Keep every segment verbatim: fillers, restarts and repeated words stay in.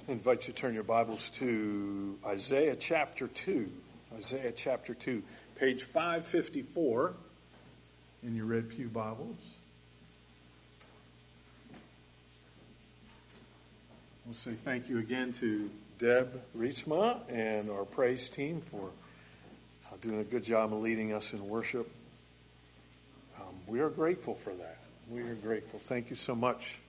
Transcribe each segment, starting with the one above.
I invite you to turn your Bibles to Isaiah chapter two. Isaiah chapter two, page five fifty-four in your Red Pew Bibles. We'll say thank you again to Deb Rietzma and our praise team for uh, doing a good job of leading us in worship. Um, we are grateful for that. We are grateful. Thank you so much.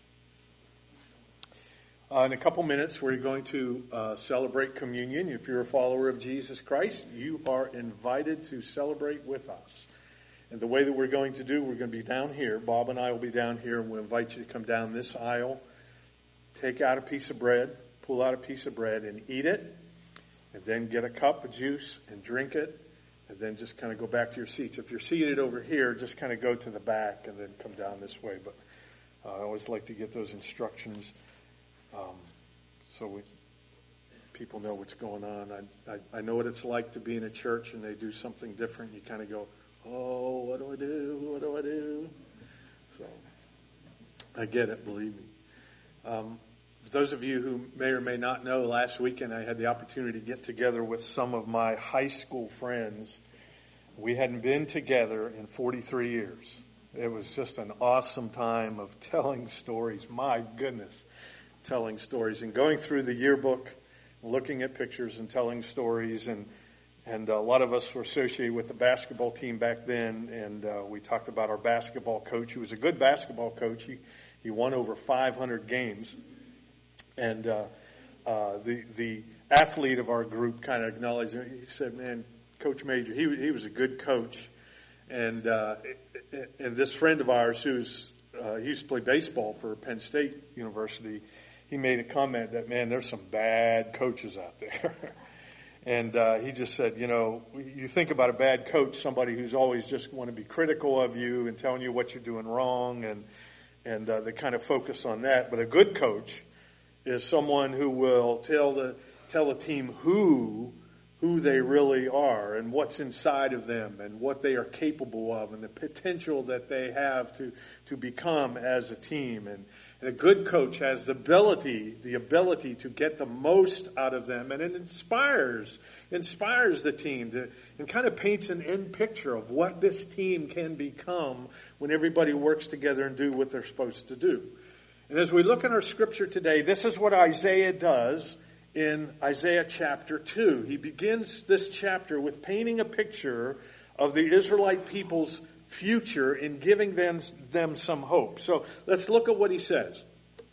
Uh, in a couple minutes, we're going to uh, celebrate communion. If you're a follower of Jesus Christ, you are invited to celebrate with us. And the way that we're going to do, we're going to be down here. Bob and I will be down here, and we'll invite you to come down this aisle, take out a piece of bread, pull out a piece of bread and eat it, and then get a cup of juice and drink it, and then just kind of go back to your seats. If you're seated over here, just kind of go to the back and then come down this way. But uh, I always like to get those instructions Um, so we, people know what's going on. I, I, I know what it's like to be in a church and they do something different. You kind of go, oh, what do I do? What do I do? So I get it, believe me. Um, for those of you who may or may not know, last weekend I had the opportunity to get together with some of my high school friends. We hadn't been together in forty-three years. It was just an awesome time of telling stories. My goodness. Telling stories and going through the yearbook, looking at pictures and telling stories. And and a lot of us were associated with the basketball team back then. And uh, we talked about our basketball coach, who was a good basketball coach. He he won over five hundred games. And uh, uh, the the athlete of our group kind of acknowledged it. He said, "Man, Coach Major, he he was a good coach." And uh, and this friend of ours, who's uh, he used to play baseball for Penn State University. He made a comment that, man, there's some bad coaches out there. and uh, he just said, you know, you think about a bad coach, somebody who's always just want to be critical of you and telling you what you're doing wrong, and and uh, they kind of focus on that. But a good coach is someone who will tell the tell a team who who they really are and what's inside of them and what they are capable of and the potential that they have to to become as a team. And And a good coach has the ability, the ability to get the most out of them, and it inspires, inspires the team to, and kind of paints an end picture of what this team can become when everybody works together and do what they're supposed to do. And as we look at our scripture today, this is what Isaiah does in Isaiah chapter two. He begins this chapter with painting a picture of the Israelite people's future in giving them, them some hope. So let's look at what he says.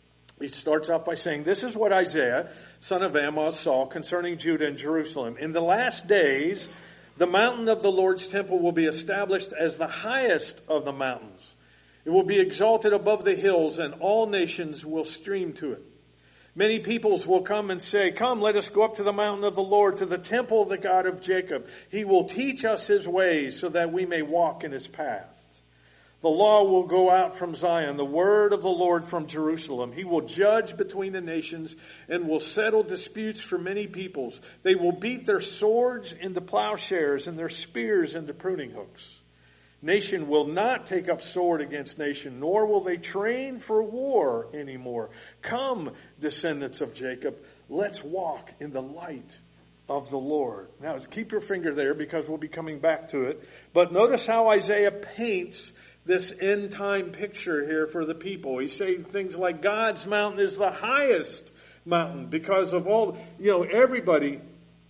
He starts off by saying, this is what Isaiah, son of Amoz, saw concerning Judah and Jerusalem. In the last days, the mountain of the Lord's temple will be established as the highest of the mountains. It will be exalted above the hills, and all nations will stream to it. Many peoples will come and say, come, let us go up to the mountain of the Lord, to the temple of the God of Jacob. He will teach us his ways so that we may walk in his paths. The law will go out from Zion, the word of the Lord from Jerusalem. He will judge between the nations and will settle disputes for many peoples. They will beat their swords into plowshares and their spears into pruning hooks. Nation will not take up sword against nation, nor will they train for war anymore. Come, descendants of Jacob, let's walk in the light of the Lord. Now, keep your finger there because we'll be coming back to it. But notice how Isaiah paints this end time picture here for the people. He's saying things like God's mountain is the highest mountain because of all, you know, everybody.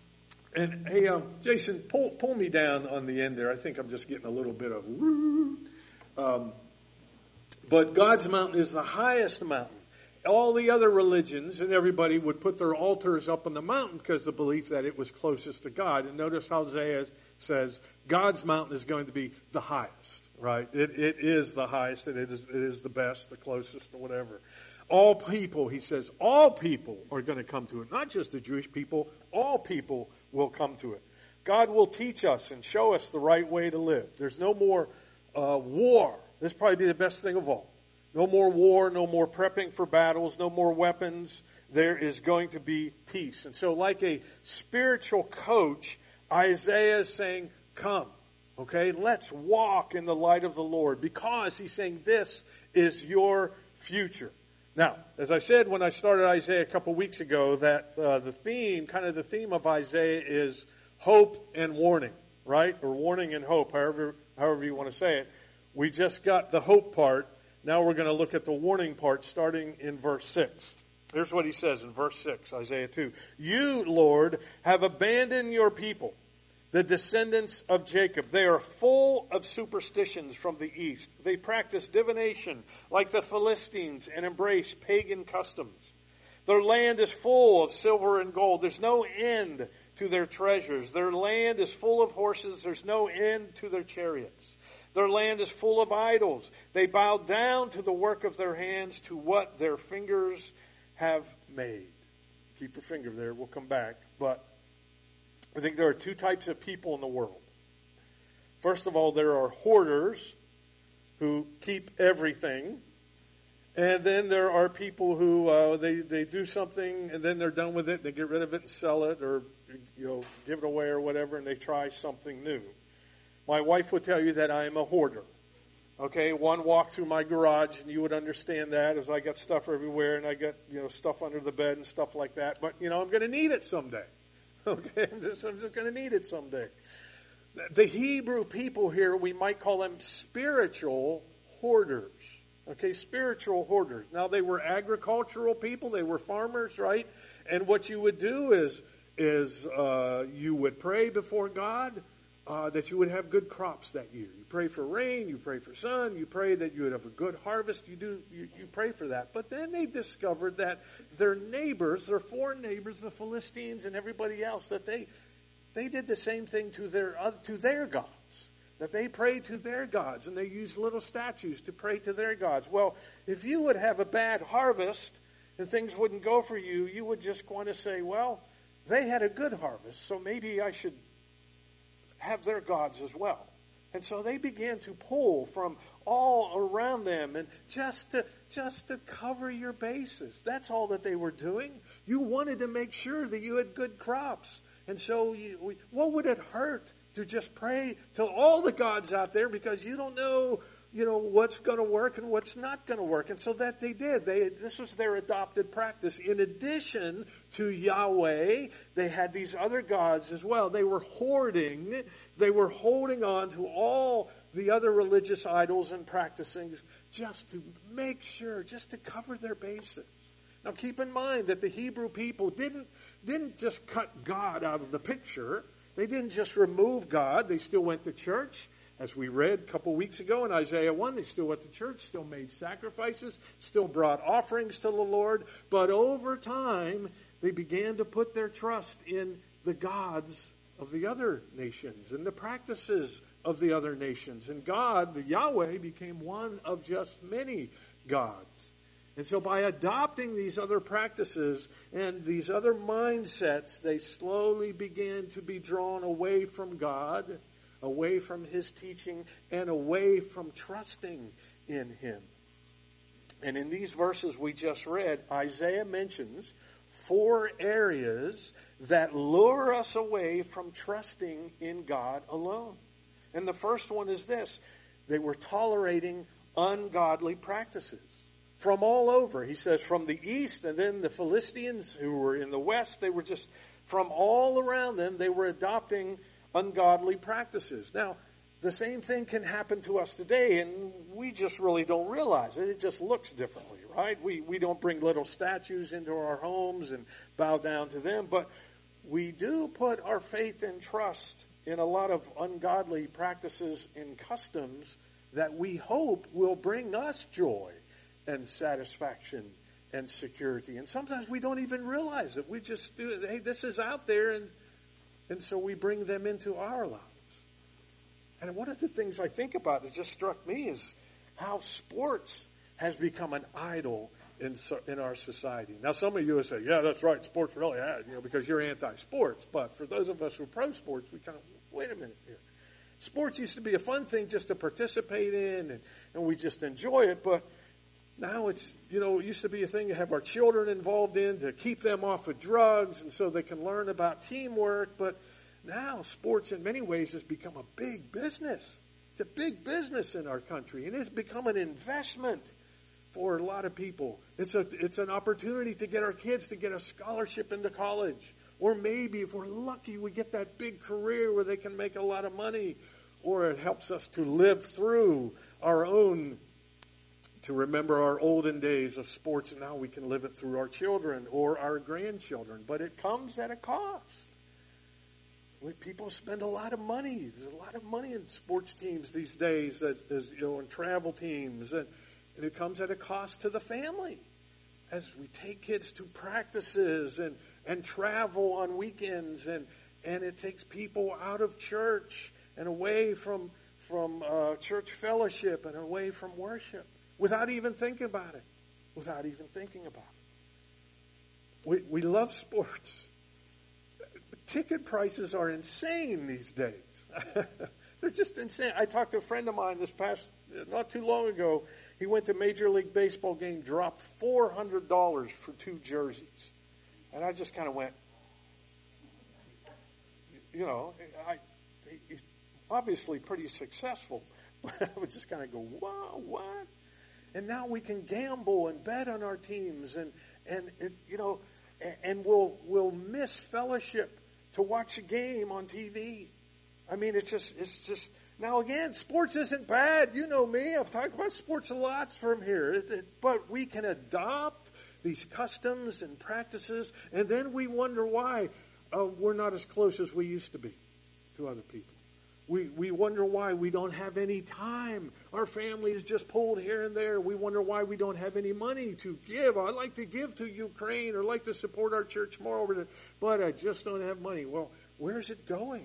And hey, um, Jason, pull pull me down on the end there. I think I'm just getting a little bit of woo. Um, but God's mountain is the highest mountain. All the other religions and everybody would put their altars up on the mountain because the belief that it was closest to God. And notice how Isaiah says God's mountain is going to be the highest, right? It it is the highest. It is it is the best, the closest, or whatever. All people, he says, all people are going to come to it. Not just the Jewish people, all people will come to it. God will teach us and show us the right way to live. There's no more uh, war. This will probably be the best thing of all. No more war, no more prepping for battles, no more weapons. There is going to be peace. And so like a spiritual coach, Isaiah is saying, come, okay, let's walk in the light of the Lord, because he's saying this is your future. Now, as I said when I started Isaiah a couple weeks ago, that uh, the theme, kind of the theme of Isaiah is hope and warning, right? Or warning and hope, however, however you want to say it. We just got the hope part. Now we're going to look at the warning part starting in verse six. Here's what he says in verse six, Isaiah two. You, Lord, have abandoned your people, the descendants of Jacob. They are full of superstitions from the east. They practice divination like the Philistines and embrace pagan customs. Their land is full of silver and gold. There's no end to their treasures. Their land is full of horses. There's no end to their chariots. Their land is full of idols. They bow down to the work of their hands, to what their fingers have made. Keep your finger there. We'll come back. But I think there are two types of people in the world. First of all, there are hoarders who keep everything. And then there are people who uh, they, they do something and then they're done with it. They get rid of it and sell it or you know give it away or whatever, and they try something new. My wife would tell you that I am a hoarder. Okay, one walk through my garage and you would understand that, as I got stuff everywhere and I got, you know, stuff under the bed and stuff like that. But, you know, I'm going to need it someday. Okay, I'm just, I'm just going to need it someday. The Hebrew people here, we might call them spiritual hoarders. Okay, spiritual hoarders. Now, they were agricultural people. They were farmers, right? And what you would do is, is uh, you would pray before God. Uh, that you would have good crops that year. You pray for rain, you pray for sun, you pray that you would have a good harvest, you do, you, you pray for that. But then they discovered that their neighbors, their foreign neighbors, the Philistines and everybody else, that they, they did the same thing to their, uh, to their gods. That they prayed to their gods and they used little statues to pray to their gods. Well, if you would have a bad harvest and things wouldn't go for you, you would just want to say, well, they had a good harvest, so maybe I should have their gods as well. And so they began to pull from all around them and just to just to cover your bases. That's all that they were doing. You wanted to make sure that you had good crops. And so you, we, what would it hurt to just pray to all the gods out there, because you don't know, you know, what's going to work and what's not going to work. And so that they did. They, this was their adopted practice. In addition to Yahweh, they had these other gods as well. They were hoarding, they were holding on to all the other religious idols and practicing just to make sure, just to cover their bases. Now keep in mind that the Hebrew people didn't, didn't just cut God out of the picture. They didn't just remove God. They still went to church. As we read a couple weeks ago in Isaiah one, they still went to church, still made sacrifices, still brought offerings to the Lord. But over time, they began to put their trust in the gods of the other nations and the practices of the other nations. And God, the Yahweh, became one of just many gods. And so by adopting these other practices and these other mindsets, they slowly began to be drawn away from God, away from His teaching, and away from trusting in Him. And in these verses we just read, Isaiah mentions four areas that lure us away from trusting in God alone. And the first one is this: they were tolerating ungodly practices from all over. He says from the east, and then the Philistines who were in the west, they were just from all around them, they were adopting ungodly practices. Now, the same thing can happen to us today, and we just really don't realize it. It just looks differently, right? We we don't bring little statues into our homes and bow down to them, but we do put our faith and trust in a lot of ungodly practices and customs that we hope will bring us joy and satisfaction and security. And sometimes we don't even realize it. We just do it. Hey, this is out there, and and so we bring them into our lives. And one of the things I think about that just struck me is how sports has become an idol in in our society. Now, some of you will say, yeah, that's right, sports really has, you know, because you're anti-sports. But for those of us who are pro-sports, we kind of, wait a minute here. Sports used to be a fun thing just to participate in, and, and we just enjoy it, but now it's, you know, it used to be a thing to have our children involved in to keep them off of drugs and so they can learn about teamwork. But now sports in many ways has become a big business. It's a big business in our country, and it's become an investment for a lot of people. It's a it's an opportunity to get our kids to get a scholarship into college. Or maybe if we're lucky, we get that big career where they can make a lot of money. Or it helps us to live through our own, to remember our olden days of sports, and now we can live it through our children or our grandchildren. But it comes at a cost. When people spend a lot of money. There's a lot of money in sports teams these days, as, as you know, and travel teams, and, and it comes at a cost to the family. As we take kids to practices and, and travel on weekends, and, and it takes people out of church and away from from uh, church fellowship and away from worship without even thinking about it. Without even thinking about it. We we love sports. Ticket prices are insane these days. They're just insane. I talked to a friend of mine this past, not too long ago. He went to Major League Baseball game, dropped four hundred dollars for two jerseys. And I just kind of went, you know, I, he's obviously pretty successful. But I would just kind of go, wow, what? And now we can gamble and bet on our teams. And, and it, you know, and we'll, we'll miss fellowship to watch a game on T V. I mean, it's just, it's just, now again, sports isn't bad. You know me. I've talked about sports a lot from here. It, it, but we can adopt these customs and practices, and then we wonder why uh, we're not as close as we used to be to other people. We we wonder why we don't have any time. Our family is just pulled here and there. We wonder why we don't have any money to give. I'd like to give to Ukraine or like to support our church more over there, but I just don't have money. Well, where's it going?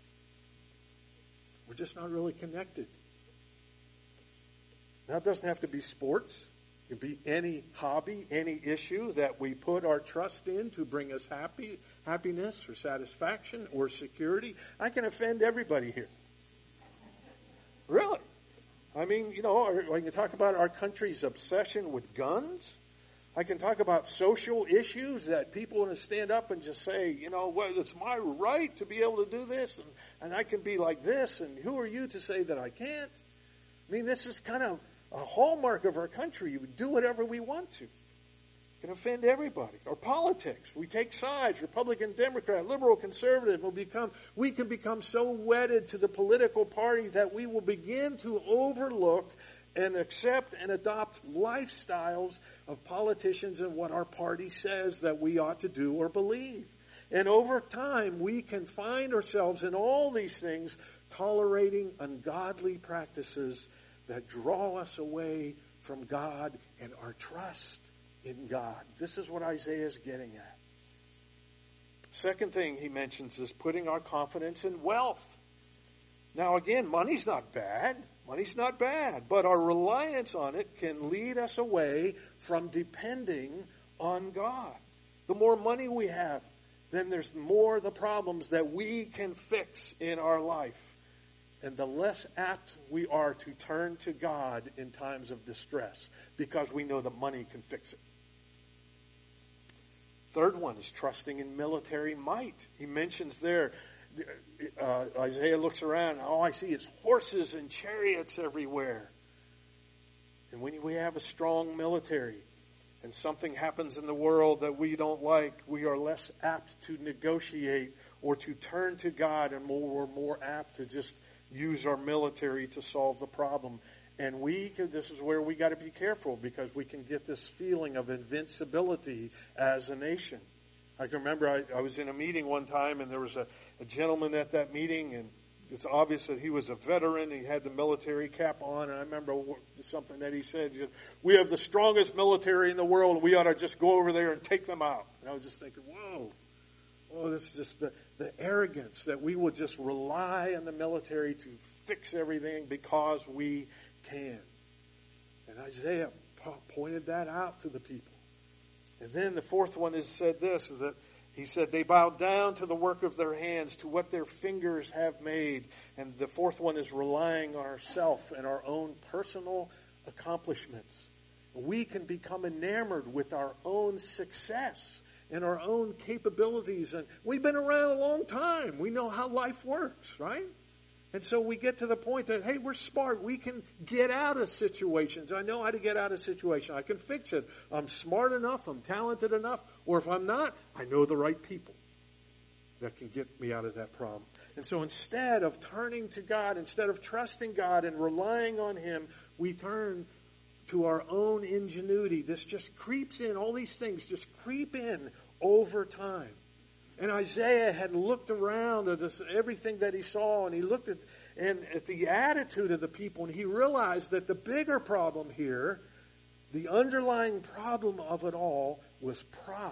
We're just not really connected. Now, it doesn't have to be sports. It can be any hobby, any issue that we put our trust in to bring us happy, happiness or satisfaction or security. I can offend everybody here. Really. I mean, you know, I can talk about our country's obsession with guns. I can talk about social issues that people want to stand up and just say, you know, well, it's my right to be able to do this, and, and I can be like this, and who are you to say that I can't? I mean, this is kind of a hallmark of our country. We do whatever we want to. It can offend everybody. Our politics, we take sides, Republican, Democrat, liberal, conservative. Will become, we can become so wedded to the political party that we will begin to overlook and accept and adopt lifestyles of politicians and what our party says that we ought to do or believe. And over time, we can find ourselves in all these things tolerating ungodly practices that draw us away from God and our trust in God. This is what Isaiah is getting at. Second thing he mentions is putting our confidence in wealth. Now again, money's not bad. Money's not bad. But our reliance on it can lead us away from depending on God. The more money we have, then there's more the problems that we can fix in our life. And the less apt we are to turn to God in times of distress, because we know that money can fix it. Third one is trusting in military might. He mentions there, uh, Isaiah looks around, all I see is horses and chariots everywhere. And when we have a strong military and something happens in the world that we don't like, we are less apt to negotiate or to turn to God, and more, we're more apt to just use our military to solve the problem. And we can, this is where we got to be careful, because we can get this feeling of invincibility as a nation. I can remember I, I was in a meeting one time, and there was a, a gentleman at that meeting, and it's obvious that he was a veteran. He had the military cap on, and I remember something that he said, we have the strongest military in the world, and we ought to just go over there and take them out. And I was just thinking, whoa. Oh, this is just the, the arrogance that we would just rely on the military to fix everything because we can. And Isaiah pointed that out to the people. And then the fourth one is said this, is that he said they bow down to the work of their hands, to what their fingers have made. And the fourth one is relying on ourselves and our own personal accomplishments. We can become enamored with our own success and our own capabilities. And we've been around a long time. We know how life works, right? And so we get to the point that, hey, we're smart. We can get out of situations. I know how to get out of situations. I can fix it. I'm smart enough. I'm talented enough. Or if I'm not, I know the right people that can get me out of that problem. And so instead of turning to God, instead of trusting God and relying on Him, we turn to our own ingenuity. This just creeps in. All these things just creep in over time. And Isaiah had looked around at this, everything that he saw, and he looked at, and at the attitude of the people, and he realized that the bigger problem here, the underlying problem of it all, was pride.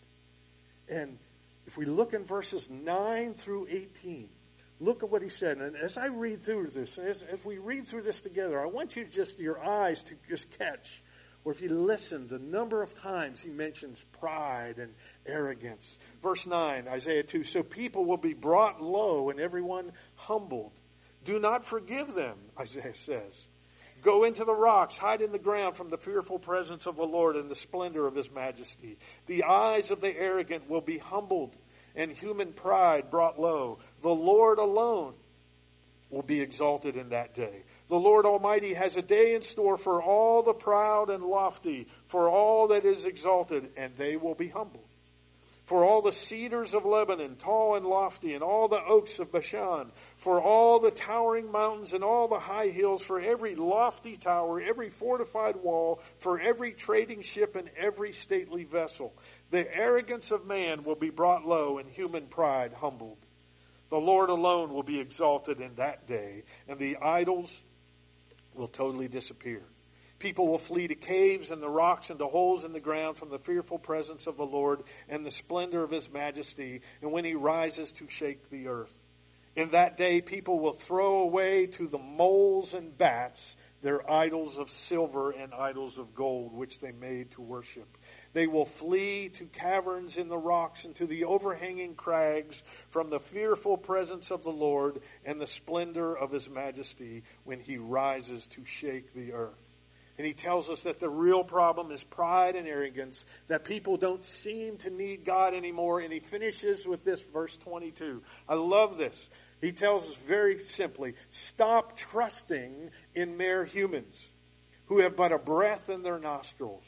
And if we look in verses nine through eighteen, look at what he said. And as I read through this, as, as we read through this together, I want you to just, your eyes to just catch, or if you listen, the number of times he mentions pride and arrogance. Verse nine, Isaiah two, so people will be brought low and everyone humbled. Do not forgive them, Isaiah says. Go into the rocks, hide in the ground from the fearful presence of the Lord and the splendor of His majesty. The eyes of the arrogant will be humbled and human pride brought low. The Lord alone will be exalted in that day. The Lord Almighty has a day in store for all the proud and lofty, for all that is exalted, and they will be humbled. For all the cedars of Lebanon, tall and lofty, and all the oaks of Bashan, for all the towering mountains and all the high hills, for every lofty tower, every fortified wall, for every trading ship and every stately vessel. The arrogance of man will be brought low and human pride humbled. The Lord alone will be exalted in that day, and the idols will totally disappear. People will flee to caves and the rocks and to holes in the ground from the fearful presence of the Lord and the splendor of His majesty, and when He rises to shake the earth. In that day, people will throw away to the moles and bats their idols of silver and idols of gold, which they made to worship. They will flee to caverns in the rocks and to the overhanging crags from the fearful presence of the Lord and the splendor of His majesty when He rises to shake the earth. And he tells us that the real problem is pride and arrogance, that people don't seem to need God anymore. And he finishes with this, verse twenty-two. I love this. He tells us very simply, stop trusting in mere humans who have but a breath in their nostrils.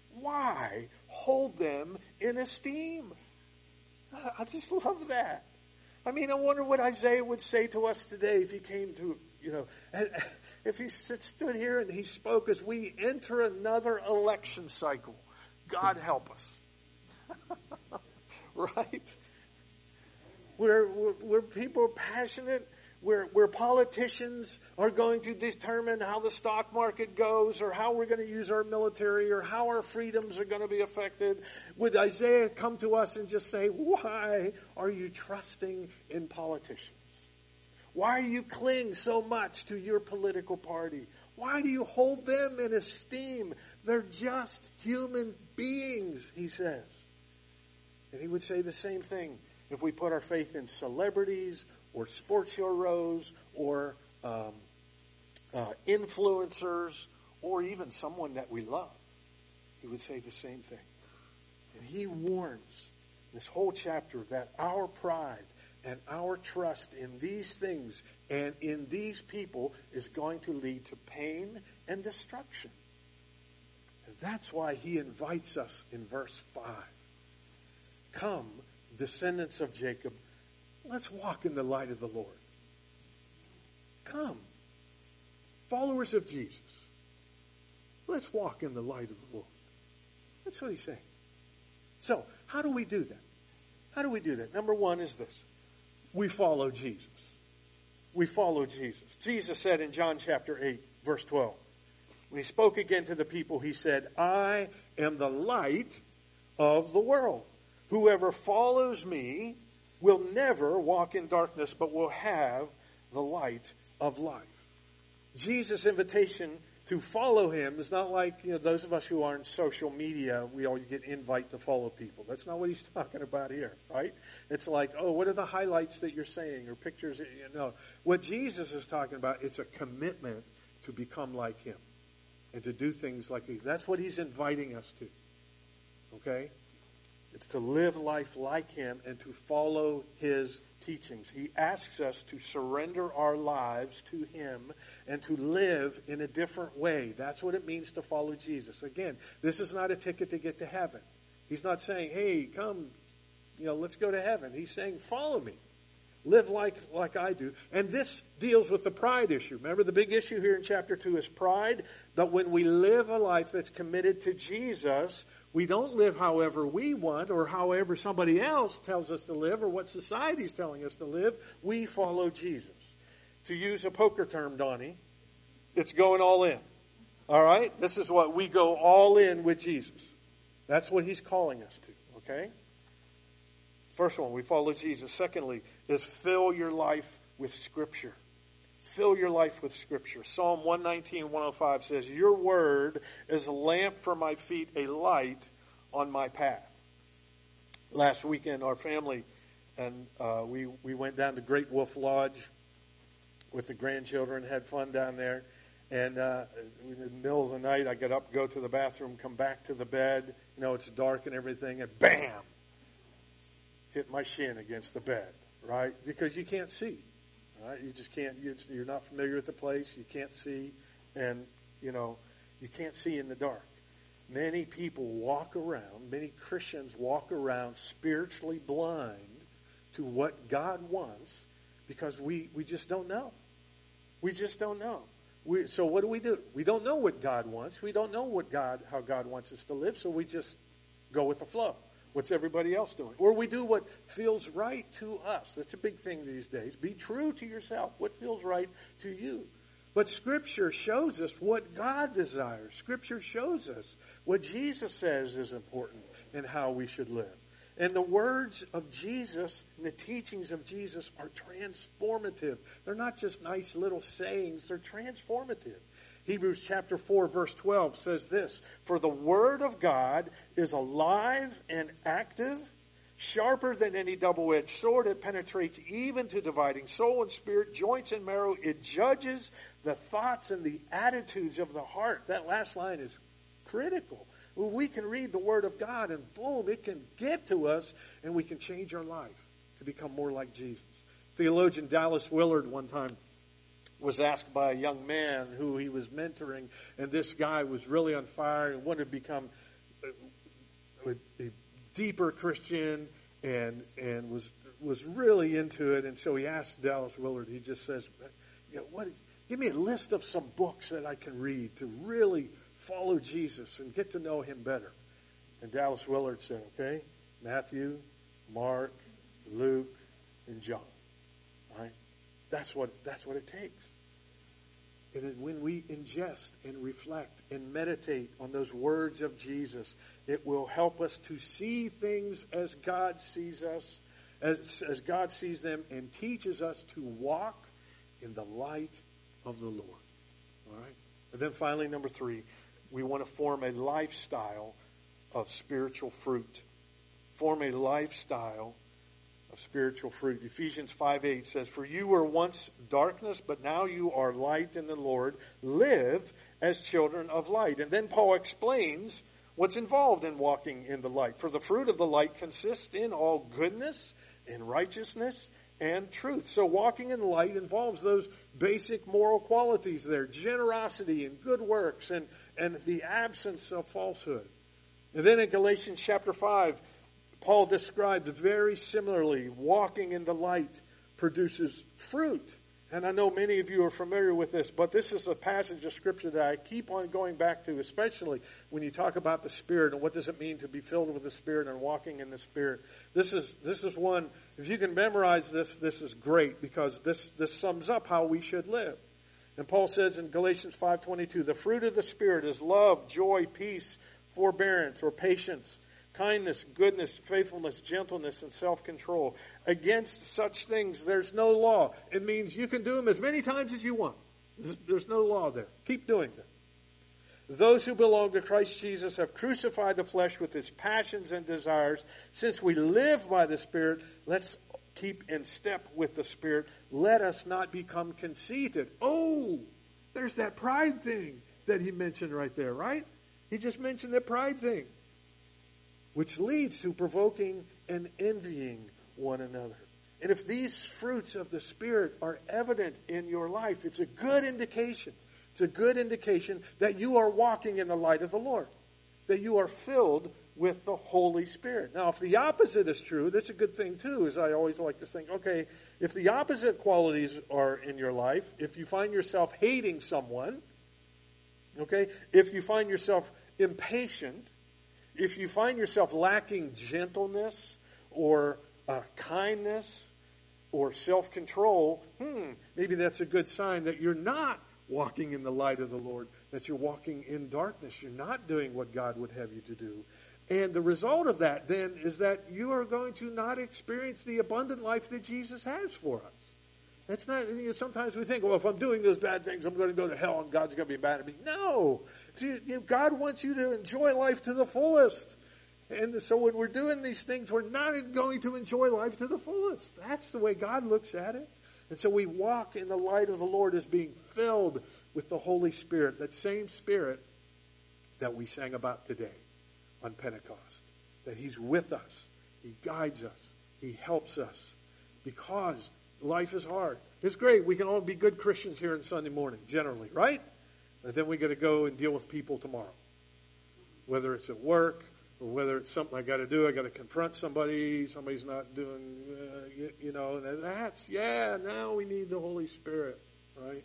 Why hold them in esteem? I just love that. I mean, I wonder what Isaiah would say to us today if he came to, you know, if he stood here and he spoke as we enter another election cycle. God help us. Right? Where, where, where people are passionate, where, where politicians are going to determine how the stock market goes or how we're going to use our military or how our freedoms are going to be affected. Would Isaiah come to us and just say, why are you trusting in politicians? Why do you cling so much to your political party? Why do you hold them in esteem? They're just human beings, he says. And he would say the same thing if we put our faith in celebrities or sports heroes or um, uh, influencers or even someone that we love. He would say the same thing. And he warns this whole chapter that our pride and our trust in these things and in these people is going to lead to pain and destruction. And that's why he invites us in verse five. Come, descendants of Jacob, let's walk in the light of the Lord. Come, followers of Jesus, let's walk in the light of the Lord. That's what he's saying. So, how do we do that? How do we do that? Number one is this. We follow Jesus. We follow Jesus. Jesus said in John chapter eight, verse twelve, when he spoke again to the people, he said, I am the light of the world. Whoever follows me will never walk in darkness, but will have the light of life. Jesus' invitation to follow him is not like, you know, those of us who are on social media, we all get invite to follow people. That's not what he's talking about here, right? It's like, oh, what are the highlights that you're saying or pictures? That, you know, what Jesus is talking about, it's a commitment to become like him and to do things like he. That's what he's inviting us to. Okay? It's to live life like him and to follow his teachings. He asks us to surrender our lives to him and to live in a different way. That's what it means to follow Jesus. Again, this is not a ticket to get to heaven. He's not saying, hey, come, you know, let's go to heaven. He's saying, follow me. Live like, like I do. And this deals with the pride issue. Remember, the big issue here in chapter two is pride. But when we live a life that's committed to Jesus, we don't live however we want or however somebody else tells us to live or what society's telling us to live. We follow Jesus. To use a poker term, Donnie, it's going all in. All right? This is what we go all in with Jesus. That's what he's calling us to. Okay? First one, we follow Jesus. Secondly, is fill your life with Scripture. Fill your life with Scripture. Psalm one nineteen, one oh five says, your word is a lamp for my feet, a light on my path. Last weekend, our family, and uh, we, we went down to Great Wolf Lodge with the grandchildren, had fun down there. And uh, in the middle of the night, I get up, go to the bathroom, come back to the bed. You know, it's dark and everything, and bam! Hit my shin against the bed, right? Because you can't see, right? You just can't, you're not familiar with the place, you can't see, and, you know, you can't see in the dark. Many people walk around, many Christians walk around spiritually blind to what God wants because we, we just don't know. We just don't know. We, so what do we do? We don't know what God wants. We don't know what God, how God wants us to live, so we just go with the flow. What's everybody else doing? Or we do what feels right to us. That's a big thing these days. Be true to yourself. What feels right to you? But Scripture shows us what God desires. Scripture shows us what Jesus says is important and how we should live. And the words of Jesus and the teachings of Jesus are transformative. They're not just nice little sayings. They're transformative. Hebrews chapter four verse twelve says this, for the word of God is alive and active, sharper than any double-edged sword. It penetrates even to dividing soul and spirit, joints and marrow. It judges the thoughts and the attitudes of the heart. That last line is critical. We can read the word of God and boom, it can get to us and we can change our life to become more like Jesus. Theologian Dallas Willard one time was asked by a young man who he was mentoring, and this guy was really on fire and wanted to become a, a deeper Christian and and was was really into it. And so he asked Dallas Willard, he just says, you know, what, give me a list of some books that I can read to really follow Jesus and get to know him better. And Dallas Willard said, okay, Matthew, Mark, Luke, and John. All right? That's what, that's what it takes. And then when we ingest and reflect and meditate on those words of Jesus, it will help us to see things as God sees us, as, as God sees them, and teaches us to walk in the light of the Lord. All right? And then finally, number three, we want to form a lifestyle of spiritual fruit. Form a lifestyle of spiritual fruit. Ephesians five eight says, for you were once darkness, but now you are light in the Lord. Live as children of light. And then Paul explains what's involved in walking in the light. For the fruit of the light consists in all goodness and righteousness and truth. So walking in light involves those basic moral qualities there. Generosity and good works and, and the absence of falsehood. And then in Galatians chapter five, Paul described very similarly, walking in the light produces fruit. And I know many of you are familiar with this, but this is a passage of Scripture that I keep on going back to, especially when you talk about the Spirit and what does it mean to be filled with the Spirit and walking in the Spirit. This is this is one, if you can memorize this, this is great because this, this sums up how we should live. And Paul says in Galatians five twenty-two, the fruit of the Spirit is love, joy, peace, forbearance, or patience, kindness, goodness, faithfulness, gentleness, and self-control. Against such things, there's no law. It means you can do them as many times as you want. There's, there's no law there. Keep doing them. Those who belong to Christ Jesus have crucified the flesh with its passions and desires. Since we live by the Spirit, let's keep in step with the Spirit. Let us not become conceited. Oh, there's that pride thing that he mentioned right there, right? He just mentioned the pride thing. which leads to provoking and envying one another. And if these fruits of the Spirit are evident in your life, it's a good indication. It's a good indication that you are walking in the light of the Lord, that you are filled with the Holy Spirit. Now, if the opposite is true, that's a good thing too, as I always like to think, okay, if the opposite qualities are in your life, if you find yourself hating someone, okay, if you find yourself impatient, if you find yourself lacking gentleness or uh, kindness or self-control, hmm, maybe that's a good sign that you're not walking in the light of the Lord, that you're walking in darkness. You're not doing what God would have you to do. And the result of that then is that you are going to not experience the abundant life that Jesus has for us. That's not, you know, sometimes we think, well, if I'm doing those bad things, I'm going to go to hell and God's going to be mad at me. No. You know, God wants you to enjoy life to the fullest. And so when we're doing these things, we're not going to enjoy life to the fullest. That's the way God looks at it. And so we walk in the light of the Lord as being filled with the Holy Spirit, that same Spirit that we sang about today on Pentecost. That He's with us. He guides us. He helps us. Because life is hard. It's great. We can all be good Christians here on Sunday morning, generally, right? But then we got to go and deal with people tomorrow. Whether it's at work, or whether it's something I got to do, I got to confront somebody, somebody's not doing, uh, you, you know, and that's, yeah, now we need the Holy Spirit, right?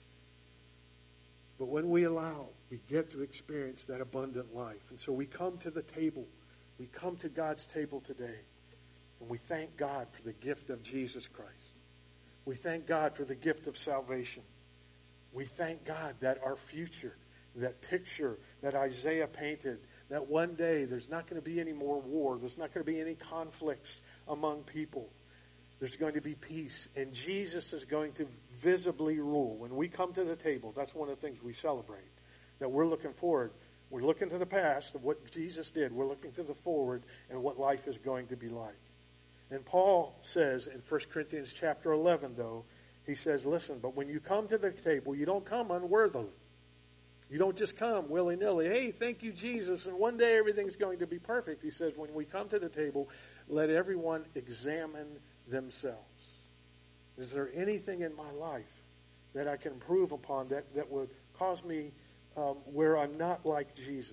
But when we allow, we get to experience that abundant life. And so we come to the table. We come to God's table today. And we thank God for the gift of Jesus Christ. We thank God for the gift of salvation. We thank God that our future, that picture that Isaiah painted, that one day there's not going to be any more war. There's not going to be any conflicts among people. There's going to be peace. And Jesus is going to visibly rule. When we come to the table, that's one of the things we celebrate. That we're looking forward. We're looking to the past of what Jesus did. We're looking to the forward and what life is going to be like. And Paul says in First Corinthians chapter eleven, though, he says, listen, but when you come to the table, you don't come unworthily. You don't just come willy-nilly. Hey, thank you, Jesus, and one day everything's going to be perfect. He says, when we come to the table, let everyone examine themselves. Is there anything in my life that I can improve upon that, that would cause me um, where I'm not like Jesus?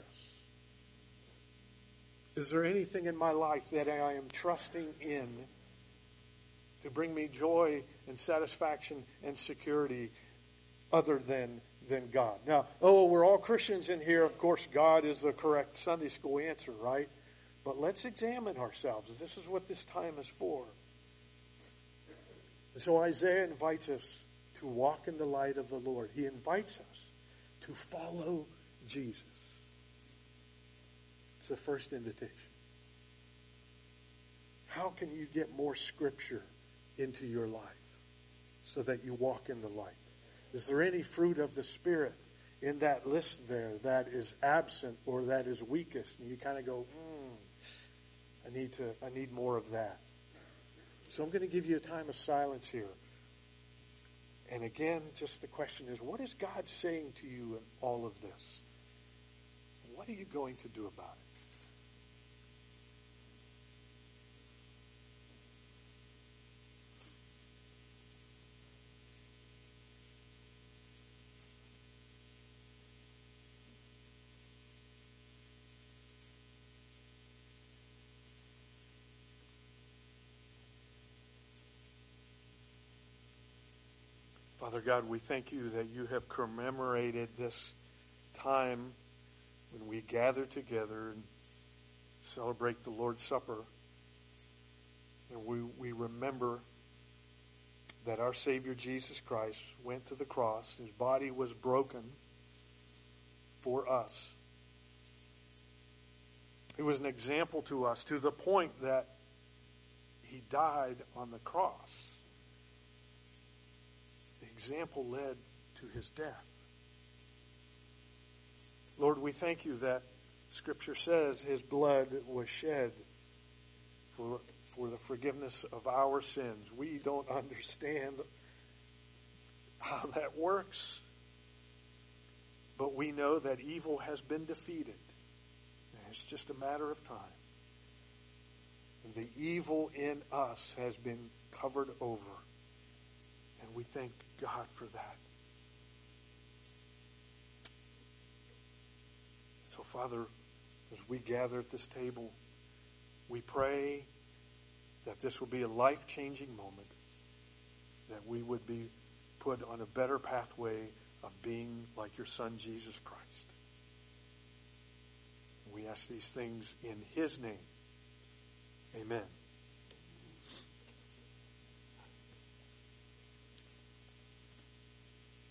Is there anything in my life that I am trusting in to bring me joy and satisfaction and security other than than God? Now, oh, we're all Christians in here. Of course, God is the correct Sunday school answer, right? But let's examine ourselves. This is what this time is for. And so Isaiah invites us to walk in the light of the Lord. He invites us to follow Jesus. It's the first invitation. How can you get more Scripture into your life so that you walk in the light? Is there any fruit of the Spirit in that list there that is absent or that is weakest? And you kind of go, hmm, I need to, I need more of that. So I'm going to give you a time of silence here. And again, just the question is, what is God saying to you in all of this? What are you going to do about it? Father God, we thank you that you have commemorated this time when we gather together and celebrate the Lord's Supper. And we, we remember that our Savior Jesus Christ went to the cross. His body was broken for us. It was an example to us to the point that he died on the cross. Example led to his death. Lord, we thank you that Scripture says his blood was shed for, for the forgiveness of our sins. We don't understand how that works, but we know that evil has been defeated. And it's just a matter of time. The evil in us has been covered over. And we thank God for that. So, Father, as we gather at this table, we pray that this will be a life-changing moment, that we would be put on a better pathway of being like your Son, Jesus Christ. We ask these things in His name. Amen.